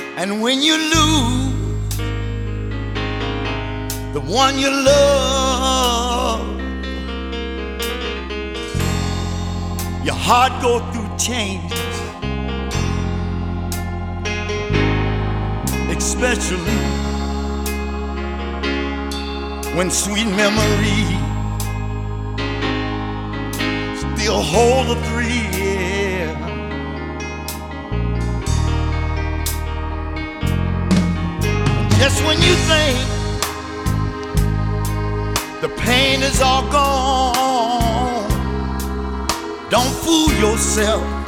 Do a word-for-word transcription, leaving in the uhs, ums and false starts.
And when you lose the one you love, your heart goes through changes, especially when sweet memories still hold a thrill. Just when you think the pain is all gone, don't fool yourself.